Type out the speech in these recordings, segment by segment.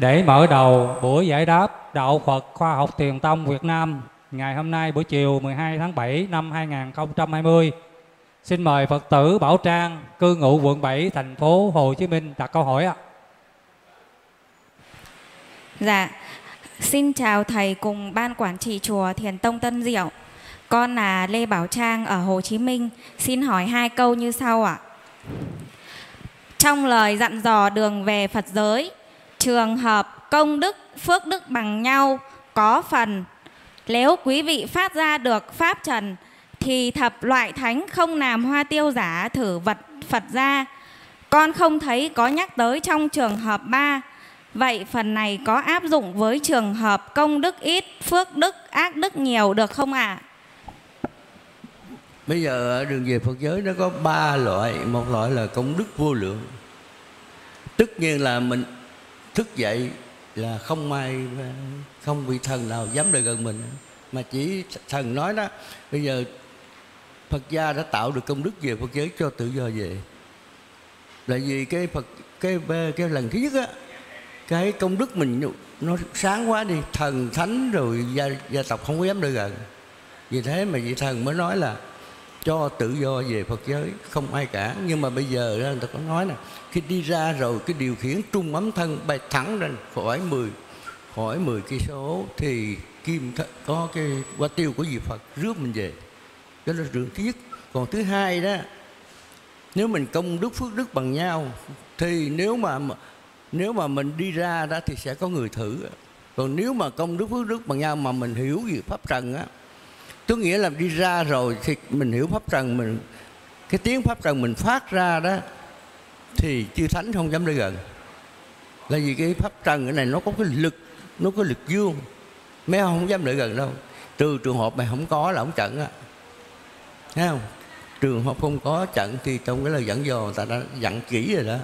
Để mở đầu buổi giải đáp Đạo Phật Khoa học Thiền tông Việt Nam ngày hôm nay buổi chiều 12 tháng 7 năm 2020, xin mời Phật tử Bảo Trang, cư ngụ quận 7, thành phố Hồ Chí Minh đặt câu hỏi ạ. Dạ, xin chào thầy cùng ban quản trị chùa Thiền Tông Tân Diệu. Con là Lê Bảo Trang ở Hồ Chí Minh. Xin hỏi 2 câu như sau ạ. Trong lời dặn dò đường về Phật giới, trường hợp công đức, phước đức bằng nhau có phần. Nếu quý vị phát ra được pháp trần thì thập loại thánh không làm hoa tiêu giả thử vật Phật ra. Con không thấy có nhắc tới trong trường hợp 3. Vậy phần này có áp dụng với trường hợp công đức ít, phước đức, ác đức nhiều được không ạ? Bây giờ ở đường về Phật giới nó có 3 loại. Một loại là công đức vô lượng. Tất nhiên là mình thức dậy là không vị thần nào dám lại gần mình, mà chỉ thần nói đó. Bây giờ Phật gia đã tạo được công đức về Phật giới cho tự do về. Là vì cái lần thứ nhất á, cái công đức mình nó sáng quá đi, thần thánh rồi gia tộc không có dám lại gần. Vì thế mà vị thần mới nói là cho tự do về Phật giới, không ai cả. Nhưng mà bây giờ người ta có nói nè, khi đi ra rồi cái điều khiển trung ấm thân bay thẳng lên khỏi 10 cây số thì có cái quả tiêu của vị Phật rước mình về. Đó là trường thứ nhất. Còn thứ hai đó, nếu mình công đức phước đức bằng nhau thì nếu mà mình đi ra đó thì sẽ có người thử. Còn nếu mà công đức phước đức bằng nhau mà mình hiểu về pháp trần á, có nghĩa là đi ra rồi thì mình hiểu pháp trần, cái tiếng pháp trần mình phát ra đó thì chư thánh không dám đến gần. Là vì cái pháp trần cái này nó có cái lực, nó có lực dương, mấy ông không dám đến gần đâu. Trừ trường hợp mày không có là ông trận á, thấy không? Trường hợp không có trận thì trong cái lời dẫn dò người ta đã dặn kỹ rồi đó.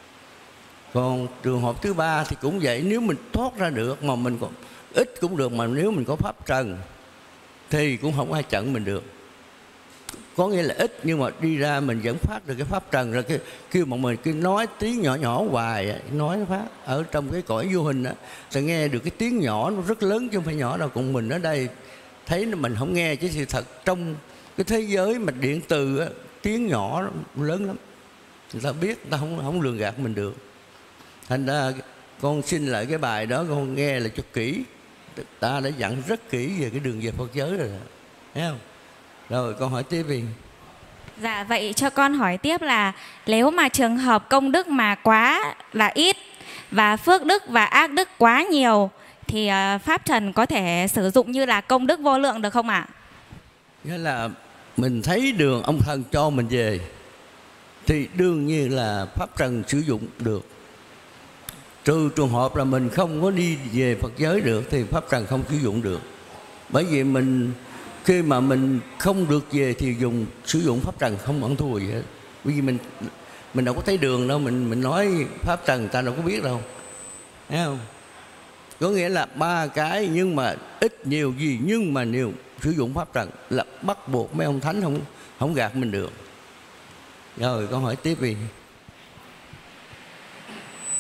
Còn trường hợp thứ 3 thì cũng vậy, nếu mình thoát ra được mà mình còn ít cũng được, mà nếu mình có pháp trần thì cũng không ai chặn mình được. Có nghĩa là ít nhưng mà đi ra mình vẫn phát được cái pháp trần. Rồi kêu mọi người cứ nói tiếng nhỏ nhỏ hoài, nói nó phát ở trong cái cõi vô hình á, ta nghe được cái tiếng nhỏ nó rất lớn chứ không phải nhỏ đâu. Còn mình ở đây thấy mình không nghe, chứ sự thật trong cái thế giới mà điện từ á, tiếng nhỏ nó lớn lắm. Người ta biết, người ta không lường gạt mình được. Thành ra con xin lại cái bài đó, con nghe là cho kỹ. Ta đã dặn rất kỹ về cái đường về Phật giới rồi, thấy không? Rồi con hỏi tiếp đi. Dạ, vậy cho con hỏi tiếp là nếu mà trường hợp công đức mà quá là ít và phước đức và ác đức quá nhiều thì pháp trần có thể sử dụng như là công đức vô lượng được không ạ? Nghĩa là mình thấy đường ông thần cho mình về thì đương nhiên là pháp trần sử dụng được. Trừ trường hợp là mình không có đi về Phật giới được thì pháp trần không sử dụng được. Bởi vì khi mà mình không được về thì sử dụng pháp trần không ăn thua gì hết. Bởi vì mình đâu có thấy đường đâu, mình nói pháp trần ta đâu có biết đâu, thấy không? Có nghĩa là 3 cái, nhưng mà ít nhiều gì, nhưng mà nếu sử dụng pháp trần là bắt buộc mấy ông thánh không gạt mình được. Rồi con hỏi tiếp đi.